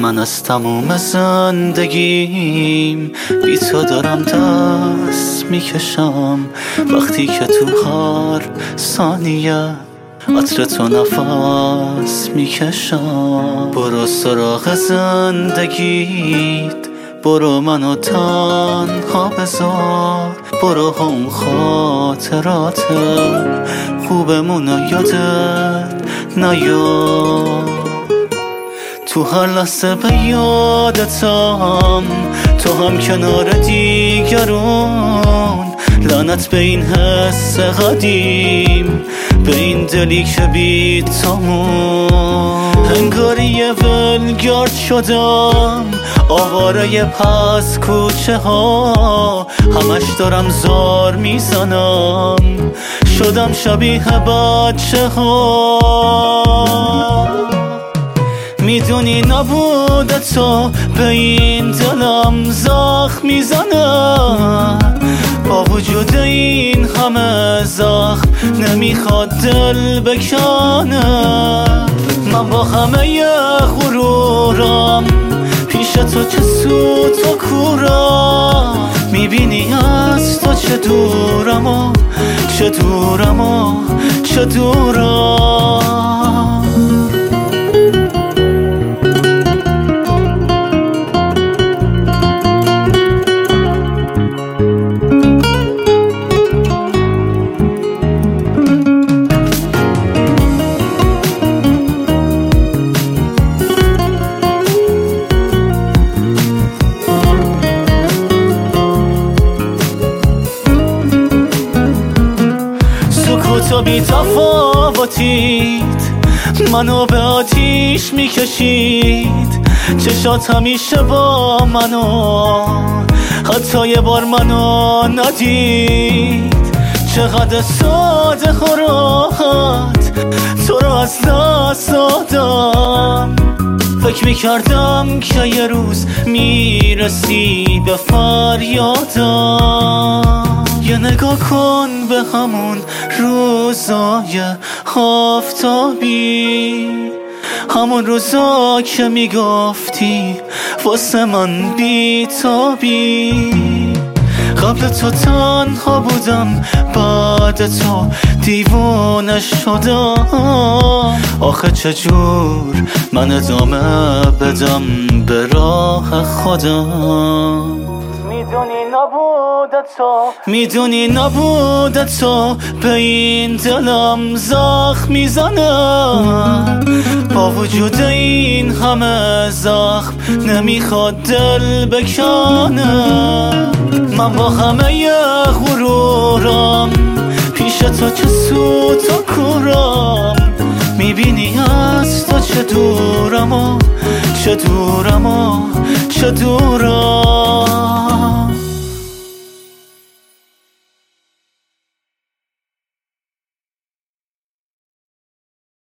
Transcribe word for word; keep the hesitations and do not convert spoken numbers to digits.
من از تموم زندگیم بی تو دارم دست میکشم، وقتی که تو هر ثانیه عطر تو نفس میکشم. برو سراغ زندگیت، برو منو تنها بذار، برو هم خاطرات خوبمونو یادت نیار. تو هر لحظه به یادتم، تو هم کنار دیگرون. لعنت به این حس قدیم، به این دلی که بی تموم. انگاری یه ولگرد شدم، آواره پس کوچه ها، همش دارم زار میزنم، شدم شبیه بچه ها. میدونی نبود تو به این دلم زخم میزنه، با وجود این همه زخم نمیخواد دل بکنه. من با همه غرورم پیش تو چه سود و کورم، میبینی از تو چه دورم و چه دورم و چه دورم. تو بی تفاوتیت منو به آتیش میکشید، چشات همیشه با منو، حتی یه بار منو ندید. چقدر ساده و راحت تو رو از دست دادم، فکر میکردم که یه روز میرسی به فریادم. یه نگاه کن به همون روزای آفتابی، همون روزا که میگفتی واسه من بیتابی. قبل تو تنها بودم، بعد تو دیوانه شدم. آخه چجور من ادامه بدم به راه خودم. میدونی نبود تو، میدونی نبود تو به این دلم زخم میزنه، با وجود این همه زخم نمیخواد دل بکنه. من با همه غرورم پیش تو چه سود و کورم، میبینی از تو چه دورم و چه دورم و چه دورم.